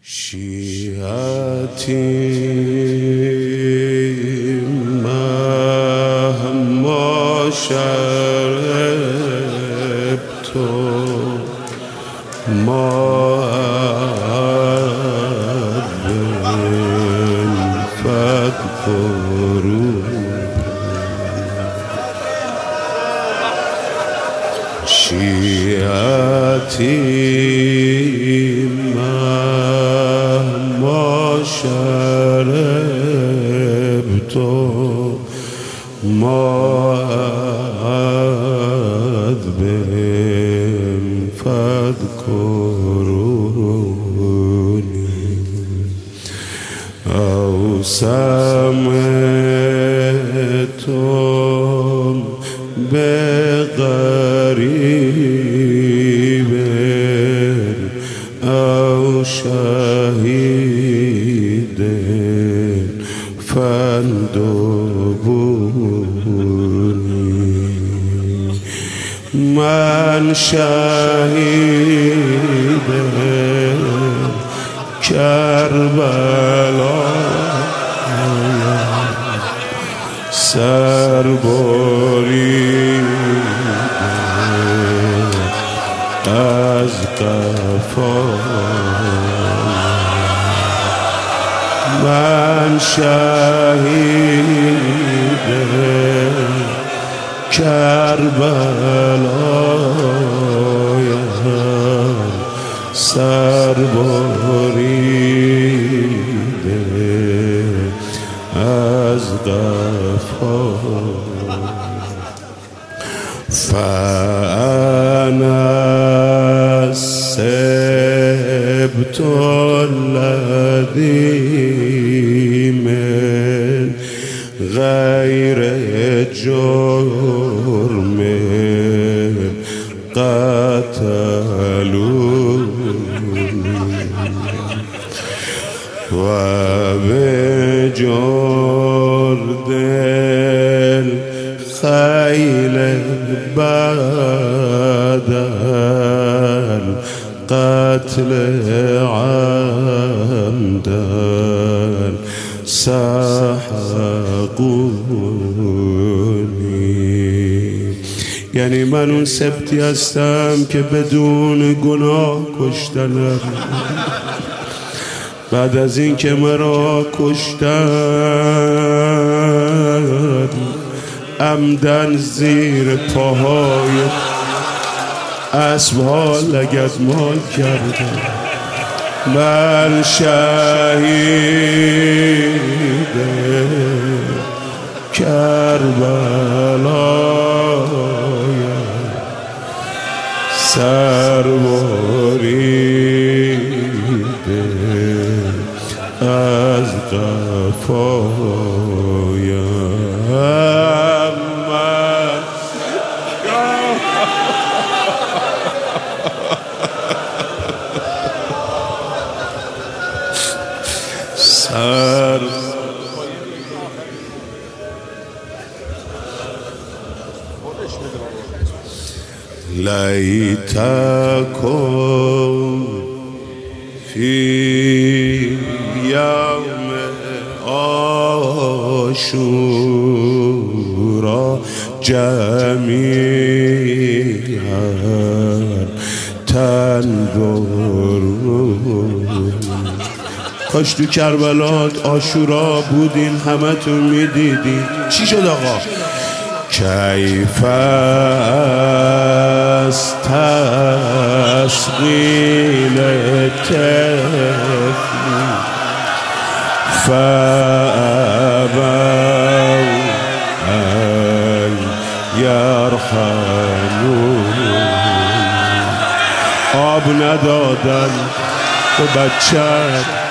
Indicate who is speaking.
Speaker 1: شیعتی مهما شربت ما فاذكروا شیعتی مهما شربت معذب فاذكروني أو سمعتم بغريب أو شهيد فاندبوني من شهيد کربلا سربریده از قفا من شهید کربلایم سربریده از قفا فأنا السبت الذي من غير جرم قتلوني وبجرد الخيل بعد القتل عمدا سحقوني. یعنی من اون سبتی هستم که بدون گناه کشتنم، بعد از این که مرا کشتن عمدن زیر پاهای اسبها لگدمال کردم. من شهید کربلایم سربریده از قفایم. سر لیتکم فی یوم عاشورا جمیعا تنظرون. کاش تو کربلا عاشورا بودین همه تون میدیدین. چی شد آقا؟ کیف است تسقیل طفلی فابوا ان یرحمون. آب ندادن به بچه